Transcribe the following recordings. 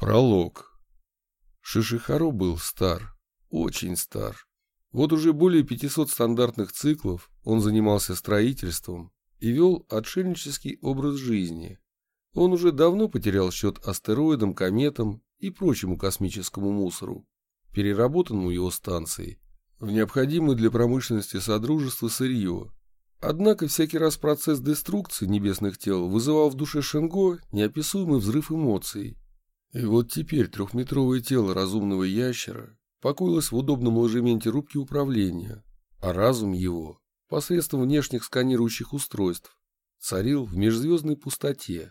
Пролог. Шишихаро был стар, очень стар. Вот уже более 500 стандартных циклов он занимался строительством и вел отшельнический образ жизни. Он уже давно потерял счет астероидам, кометам и прочему космическому мусору, переработанному его станцией, в необходимое для промышленности содружества сырье. Однако всякий раз процесс деструкции небесных тел вызывал в душе Шенго неописуемый взрыв эмоций. И вот теперь трехметровое тело разумного ящера покоилось в удобном ложементе рубки управления, а разум его, посредством внешних сканирующих устройств, царил в межзвездной пустоте.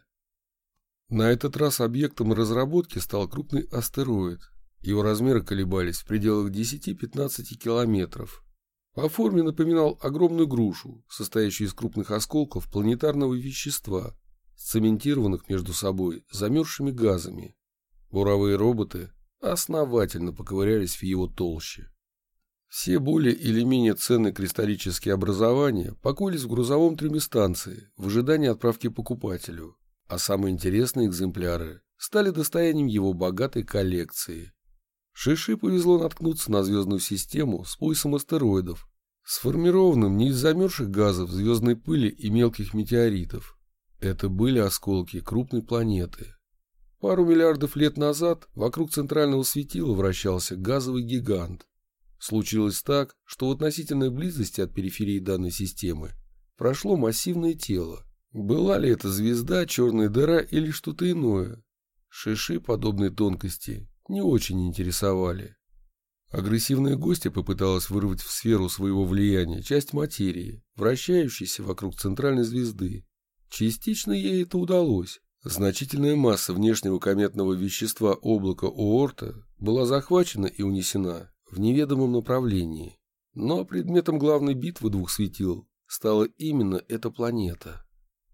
На этот раз объектом разработки стал крупный астероид. Его размеры колебались в пределах 10-15 километров. По форме напоминал огромную грушу, состоящую из крупных осколков планетарного вещества, сцементированных между собой замерзшими газами. Буровые роботы основательно поковырялись в его толще. Все более или менее ценные кристаллические образования покоились в грузовом трюме станции в ожидании отправки покупателю, а самые интересные экземпляры стали достоянием его богатой коллекции. Шиши повезло наткнуться на звездную систему с поясом астероидов, сформированным не из замерзших газов, звездной пыли и мелких метеоритов. Это были осколки крупной планеты. Пару миллиардов лет назад вокруг центрального светила вращался газовый гигант. Случилось так, что в относительной близости от периферии данной системы прошло массивное тело. Была ли это звезда, черная дыра или что-то иное? Шиши подобные тонкости не очень интересовали. Агрессивная гостья попыталась вырвать в сферу своего влияния часть материи, вращающейся вокруг центральной звезды. Частично ей это удалось. Значительная масса внешнего кометного вещества облака Оорта была захвачена и унесена в неведомом направлении. Но предметом главной битвы двух светил стала именно эта планета.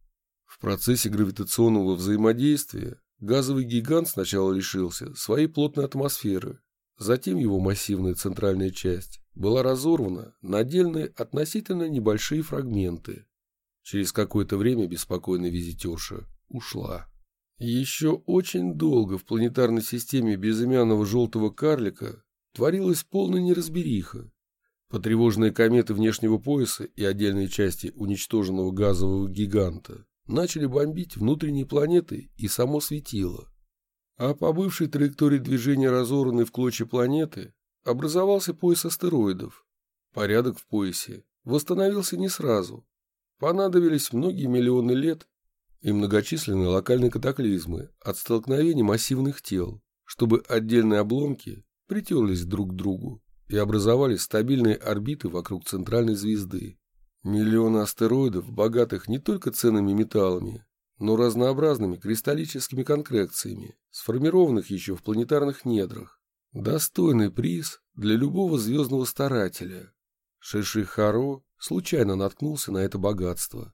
В процессе гравитационного взаимодействия газовый гигант сначала лишился своей плотной атмосферы, затем его массивная центральная часть была разорвана на отдельные относительно небольшие фрагменты. Через какое-то время беспокойная визитерша ушла. Еще очень долго в планетарной системе безымянного желтого карлика творилась полная неразбериха. Потревоженные кометы внешнего пояса и отдельные части уничтоженного газового гиганта начали бомбить внутренние планеты и само светило. А по бывшей траектории движения разорванной в клочья планеты образовался пояс астероидов. Порядок в поясе восстановился не сразу. Понадобились многие миллионы лет и многочисленные локальные катаклизмы от столкновений массивных тел, чтобы отдельные обломки притерлись друг к другу и образовали стабильные орбиты вокруг центральной звезды. Миллионы астероидов, богатых не только ценными металлами, но разнообразными кристаллическими конкрекциями, сформированных еще в планетарных недрах. Достойный приз для любого звездного старателя. Шишихаро случайно наткнулся на это богатство.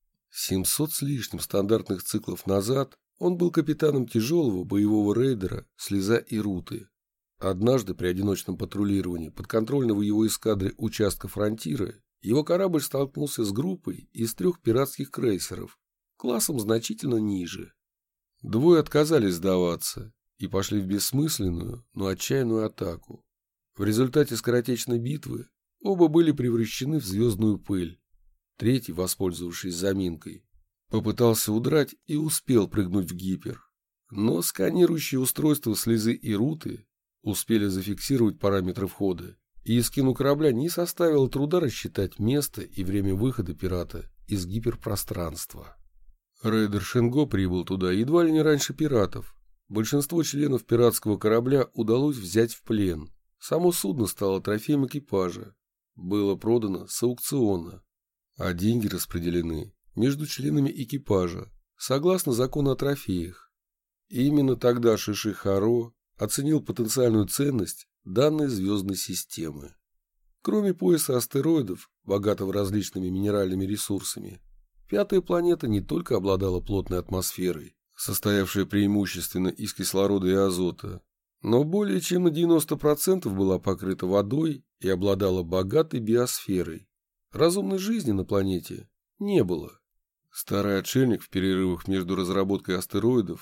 700 с лишним стандартных циклов назад он был капитаном тяжелого боевого рейдера «Слеза и Руты». Однажды при одиночном патрулировании подконтрольного его эскадре участка фронтира его корабль столкнулся с группой из 3 пиратских крейсеров, классом значительно ниже. Двое отказались сдаваться и пошли в бессмысленную, но отчаянную атаку. В результате скоротечной битвы оба были превращены в звездную пыль. Третий, воспользовавшись заминкой, попытался удрать и успел прыгнуть в гипер. Но сканирующие устройства «Слезы» и «Руты» успели зафиксировать параметры входа, и эскину корабля не составило труда рассчитать место и время выхода пирата из гиперпространства. Рейдер Шенго прибыл туда едва ли не раньше пиратов. Большинство членов пиратского корабля удалось взять в плен. Само судно стало трофеем экипажа. Было продано с аукциона, а деньги распределены между членами экипажа, согласно закону о трофеях. И именно тогда Шишихаро оценил потенциальную ценность данной звездной системы. Кроме пояса астероидов, богатого различными минеральными ресурсами, пятая планета не только обладала плотной атмосферой, состоявшей преимущественно из кислорода и азота, но более чем на 90% была покрыта водой и обладала богатой биосферой. Разумной жизни на планете не было. Старый отшельник в перерывах между разработкой астероидов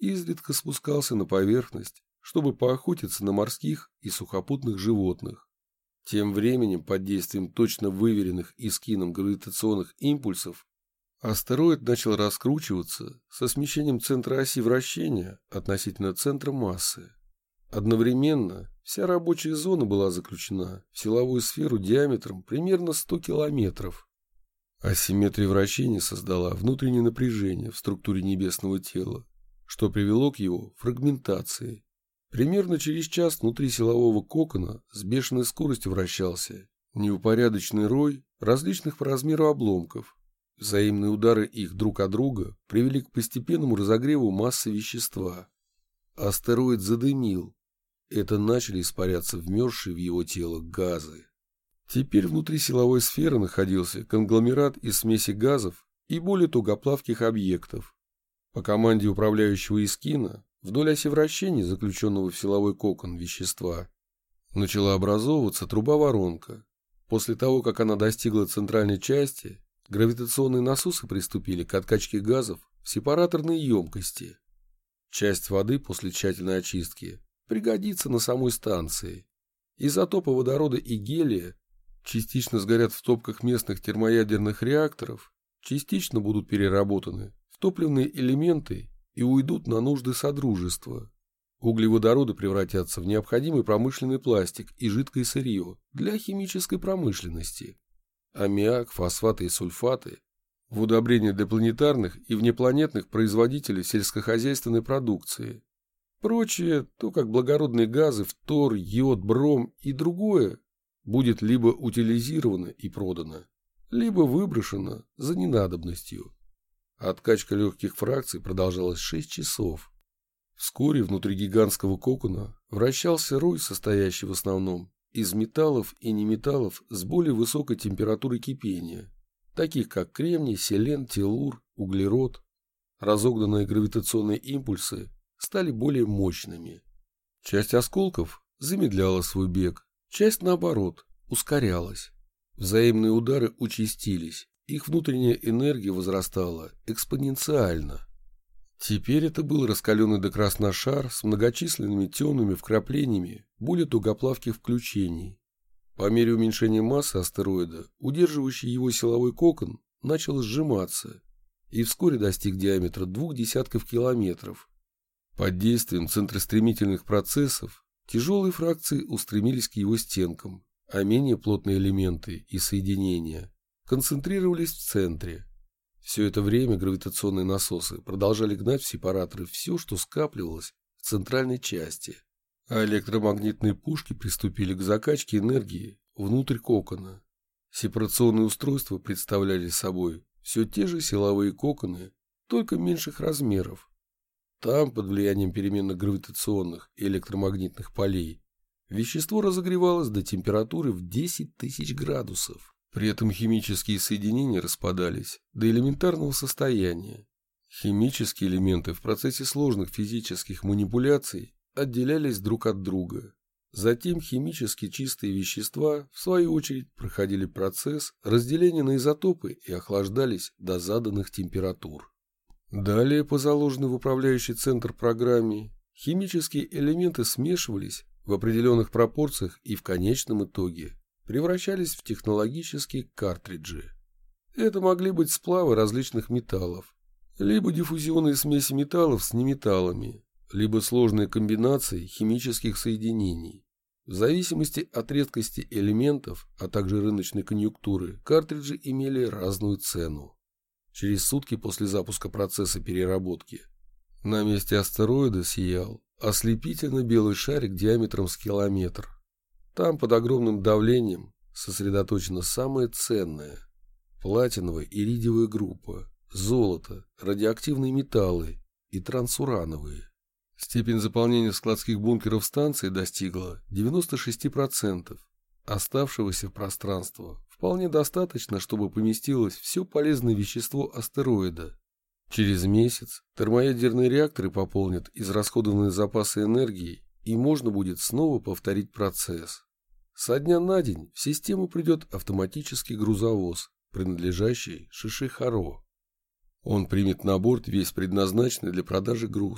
изредка спускался на поверхность, чтобы поохотиться на морских и сухопутных животных. Тем временем, под действием точно выверенных Искином гравитационных импульсов, астероид начал раскручиваться со смещением центра оси вращения относительно центра массы. Одновременно вся рабочая зона была заключена в силовую сферу диаметром примерно 100 километров. Асимметрия вращения создала внутреннее напряжение в структуре небесного тела, что привело к его фрагментации. Примерно через час внутри силового кокона с бешеной скоростью вращался неупорядоченный рой различных по размеру обломков. Взаимные удары их друг от друга привели к постепенному разогреву массы вещества. Астероид задымил. Это начали испаряться вмерзшие в его тело газы. Теперь внутри силовой сферы находился конгломерат из смеси газов и более тугоплавких объектов. По команде управляющего Искина вдоль оси вращения, заключенного в силовой кокон вещества, начала образовываться труба-воронка. После того, как она достигла центральной части, гравитационные насосы приступили к откачке газов в сепараторные емкости. Часть воды после тщательной очистки пригодится на самой станции. Изотопы водорода и гелия частично сгорят в топках местных термоядерных реакторов, частично будут переработаны в топливные элементы и уйдут на нужды Содружества. Углеводороды превратятся в необходимый промышленный пластик и жидкое сырье для химической промышленности. Аммиак, фосфаты и сульфаты в удобрения для планетарных и внепланетных производителей сельскохозяйственной продукции. Прочее, то как благородные газы, фтор, йод, бром и другое, будет либо утилизировано и продано, либо выброшено за ненадобностью. Откачка легких фракций продолжалась 6 часов. Вскоре внутри гигантского кокона вращался рой, состоящий в основном из металлов и неметаллов с более высокой температурой кипения, таких как кремний, селен, теллур, углерод. Разогнанные гравитационные импульсы стали более мощными. Часть осколков замедляла свой бег, часть, наоборот, ускорялась. Взаимные удары участились, их внутренняя энергия возрастала экспоненциально. Теперь это был раскаленный до красна шар с многочисленными темными вкраплениями более тугоплавких включений. По мере уменьшения массы астероида, удерживающий его силовой кокон начал сжиматься и вскоре достиг диаметра 0,2 километров. Под действием центростремительных процессов тяжелые фракции устремились к его стенкам, а менее плотные элементы и соединения концентрировались в центре. Все это время гравитационные насосы продолжали гнать в сепараторы все, что скапливалось в центральной части, а электромагнитные пушки приступили к закачке энергии внутрь кокона. Сепарационные устройства представляли собой все те же силовые коконы, только меньших размеров. Там, под влиянием переменных гравитационных и электромагнитных полей, вещество разогревалось до температуры в 10 тысяч градусов. При этом химические соединения распадались до элементарного состояния. Химические элементы в процессе сложных физических манипуляций отделялись друг от друга. Затем химически чистые вещества, в свою очередь, проходили процесс разделения на изотопы и охлаждались до заданных температур. Далее, по заложенной в управляющий центр программе, химические элементы смешивались в определенных пропорциях и в конечном итоге превращались в технологические картриджи. Это могли быть сплавы различных металлов, либо диффузионные смеси металлов с неметаллами, либо сложные комбинации химических соединений. В зависимости от редкости элементов, а также рыночной конъюнктуры, картриджи имели разную цену. Через сутки после запуска процесса переработки на месте астероида сиял ослепительно белый шарик диаметром с километр. Там под огромным давлением сосредоточено самое ценное – платиновая и иридиевая группа, золото, радиоактивные металлы и трансурановые. Степень заполнения складских бункеров станции достигла 96%. Оставшегося пространства вполне достаточно, чтобы поместилось все полезное вещество астероида. Через месяц термоядерные реакторы пополнят израсходованные запасы энергии, и можно будет снова повторить процесс. Со дня на день в систему придет автоматический грузовоз, принадлежащий Шишихаро. Он примет на борт весь предназначенный для продажи груз,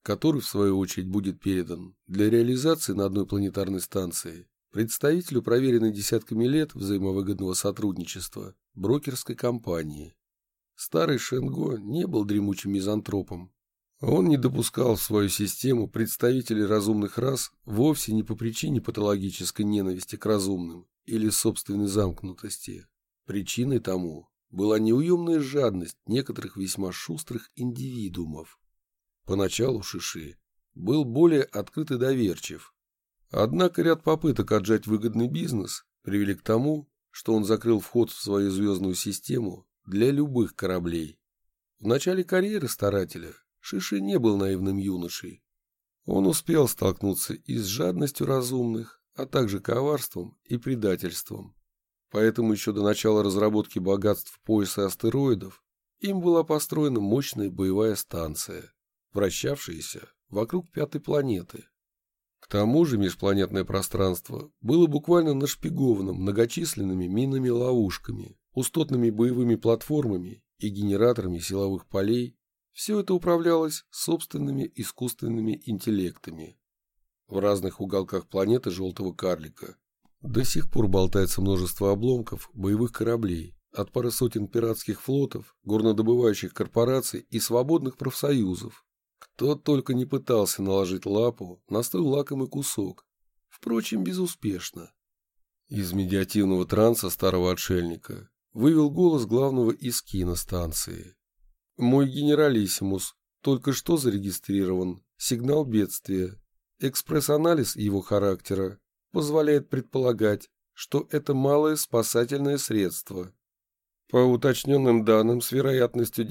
который, в свою очередь, будет передан для реализации на одной планетарной станции представителю проверенной десятками лет взаимовыгодного сотрудничества брокерской компании. Старый Шенго не был дремучим мизантропом. Он не допускал в свою систему представителей разумных рас вовсе не по причине патологической ненависти к разумным или собственной замкнутости. Причиной тому была неуемная жадность некоторых весьма шустрых индивидуумов. Поначалу Шиши был более открыт и доверчив. Однако ряд попыток отжать выгодный бизнес привели к тому, что он закрыл вход в свою звездную систему для любых кораблей. В начале карьеры старателя Шиши не был наивным юношей. Он успел столкнуться и с жадностью разумных, а также коварством и предательством. Поэтому еще до начала разработки богатств пояса астероидов им была построена мощная боевая станция, вращавшаяся вокруг пятой планеты. К тому же межпланетное пространство было буквально нашпиговано многочисленными минами-ловушками, пустотными боевыми платформами и генераторами силовых полей. Все это управлялось собственными искусственными интеллектами. В разных уголках планеты Желтого Карлика до сих пор болтается множество обломков боевых кораблей от пары сотен пиратских флотов, горнодобывающих корпораций и свободных профсоюзов. Кто только не пытался наложить лапу на столь лакомый кусок, впрочем, безуспешно. Из медиативного транса старого отшельника вывел голос главного искина станции. «Мой генералиссимус, только что зарегистрирован сигнал бедствия. Экспресс-анализ его характера позволяет предполагать, что это малое спасательное средство. По уточненным данным с вероятностью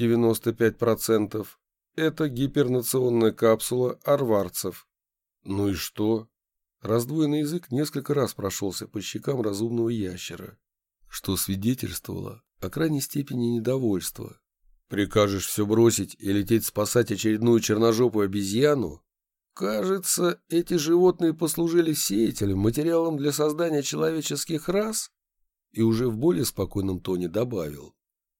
95%, это гипернационная капсула арварцев». Ну и что? Раздвоенный язык несколько раз прошелся по щекам разумного ящера, что свидетельствовало о крайней степени недовольства. Прикажешь все бросить и лететь спасать очередную черножопую обезьяну? Кажется, эти животные послужили сеятелем, материалом для создания человеческих рас? И уже в более спокойном тоне добавил.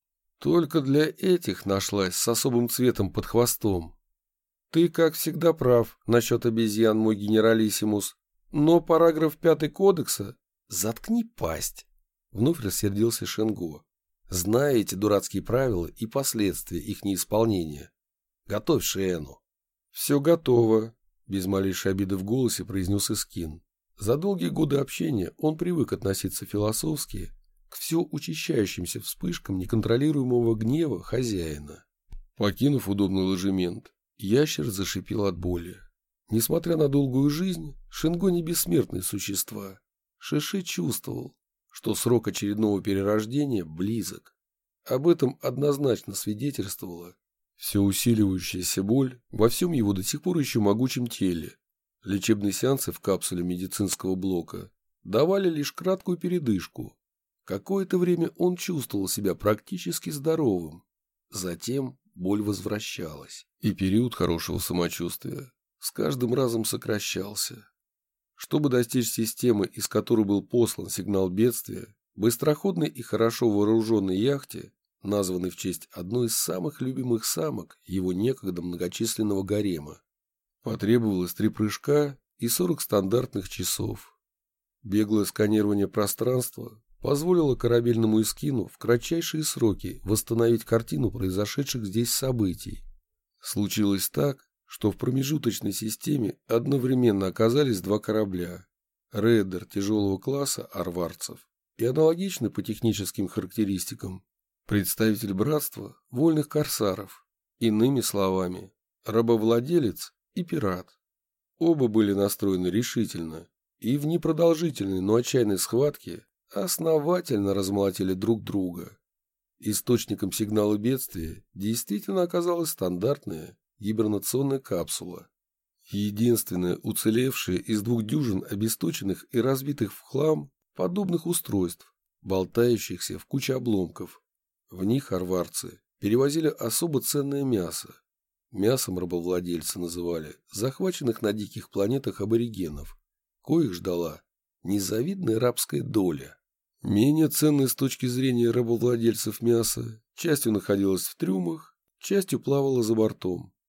Только для этих нашлась с особым цветом под хвостом. Ты, как всегда, прав насчет обезьян, мой генералиссимус, но параграф 5 кодекса... Заткни пасть! Вновь рассердился Шенго. Зная эти дурацкие правила и последствия их неисполнения. Готовь Шиэну. Все готово, без малейшей обиды в голосе произнес Искин. За долгие годы общения он привык относиться философски к все учащающимся вспышкам неконтролируемого гнева хозяина. Покинув удобный ложемент, ящер зашипел от боли. Несмотря на долгую жизнь, Шенго не бессмертные существа. Шиши чувствовал, что срок очередного перерождения близок. Об этом однозначно свидетельствовала все усиливающаяся боль во всем его до сих пор еще могучем теле. Лечебные сеансы в капсуле медицинского блока давали лишь краткую передышку. Какое-то время он чувствовал себя практически здоровым. Затем боль возвращалась, и период хорошего самочувствия с каждым разом сокращался. Чтобы достичь системы, из которой был послан сигнал бедствия, быстроходной и хорошо вооруженной яхте, названной в честь одной из самых любимых самок его некогда многочисленного гарема, потребовалось 3 прыжка и 40 стандартных часов. Беглое сканирование пространства позволило корабельному Искину в кратчайшие сроки восстановить картину произошедших здесь событий. Случилось так, что в промежуточной системе одновременно оказались 2 корабля – рейдер тяжелого класса арварцев и аналогичный по техническим характеристикам представитель братства вольных корсаров, иными словами, рабовладелец и пират. Оба были настроены решительно и в непродолжительной, но отчаянной схватке основательно размолотили друг друга. Источником сигнала бедствия действительно оказалась стандартная гибернационная капсула. Единственная уцелевшая из 2 дюжин обесточенных и разбитых в хлам подобных устройств, болтающихся в куче обломков. В них арварцы перевозили особо ценное мясо. Мясом рабовладельцы называли захваченных на диких планетах аборигенов, коих ждала незавидная рабская доля. Менее ценное с точки зрения рабовладельцев мясо частью находилось в трюмах, частью плавало за бортом.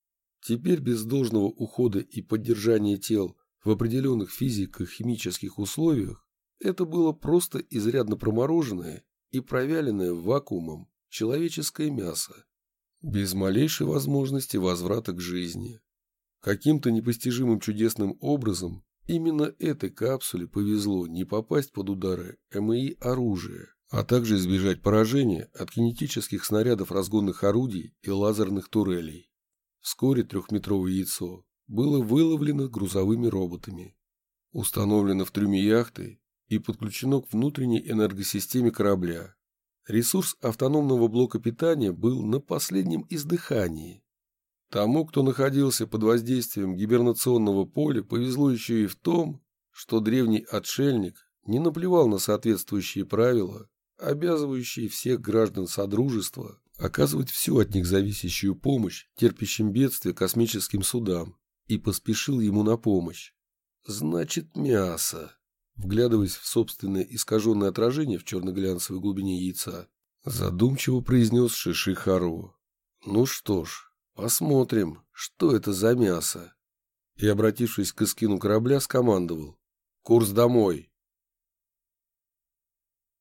Теперь без должного ухода и поддержания тел в определенных физико-химических условиях это было просто изрядно промороженное и провяленное вакуумом человеческое мясо, без малейшей возможности возврата к жизни. Каким-то непостижимым чудесным образом именно этой капсуле повезло не попасть под удары МИ оружия, а также избежать поражения от кинетических снарядов разгонных орудий и лазерных турелей. Вскоре трехметровое яйцо было выловлено грузовыми роботами, установлено в трюме яхты и подключено к внутренней энергосистеме корабля. Ресурс автономного блока питания был на последнем издыхании. Тому, кто находился под воздействием гибернационного поля, повезло еще и в том, что древний отшельник не наплевал на соответствующие правила, обязывающие всех граждан Содружества оказывать всю от них зависящую помощь терпящим бедствия космическим судам, и поспешил ему на помощь. Значит, мясо. Вглядываясь в собственное искаженное отражение в черно-глянцевой глубине яйца, задумчиво произнес Шиши-Харо. Ну что ж, посмотрим, что это за мясо. И, обратившись к эскину корабля, скомандовал: «Курс домой!»